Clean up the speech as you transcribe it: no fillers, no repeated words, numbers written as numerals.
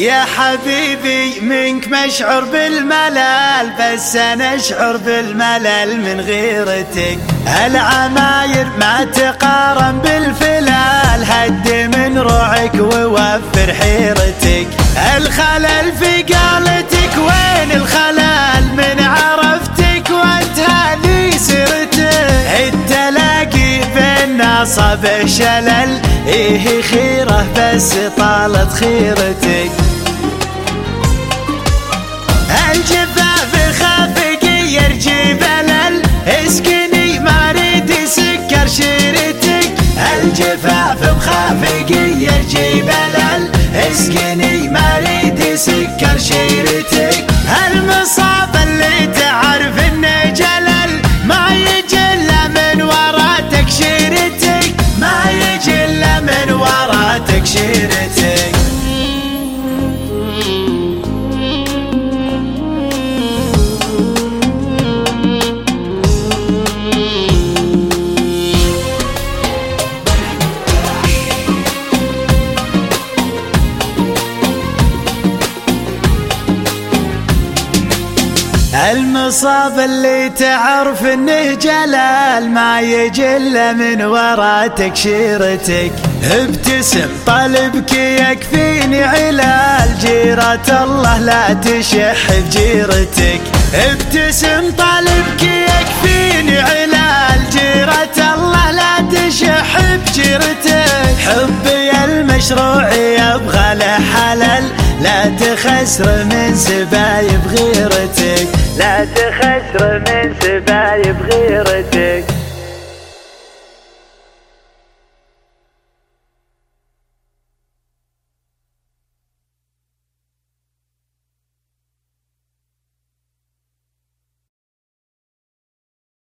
يا حبيبي منك مشعر بالملل، بس أنا أشعر بالملل من غيرتك. العماير ما تقارن بالفلال، هد من روعك ووفر حيرتك. الخلل في قالتك وين الخلل من عرفتك وانتهى سيرتك. التلاقي بيننا صاب شلل، إيه خيره بس طالت خيرتك. الجفاف خافق يرجي بلل، اسكني ما اريد سكر شيرتك. الجفاف مخافق يرجي بلل، اسكني ما اريد سكر شيرتك. المصاب اللي تعرف انه جلل، ما يجي الا من ورا تكشيرتك، ما يجي الا من ورا تكشيرتك. المصاب اللي تعرف انه جلال، ما يجل من ورا تكشيرتك. ابتسم طلبك يكفيني علال، جيرة الله لا تشح بجيرتك. ابتسم طلبك يكفيني علال، جيرة الله لا تشح بجيرتك. حبي المشروع يبغى له حلل، لا تخسر من سبايب غيرتك، لا تخسر من سبايب غيرتك.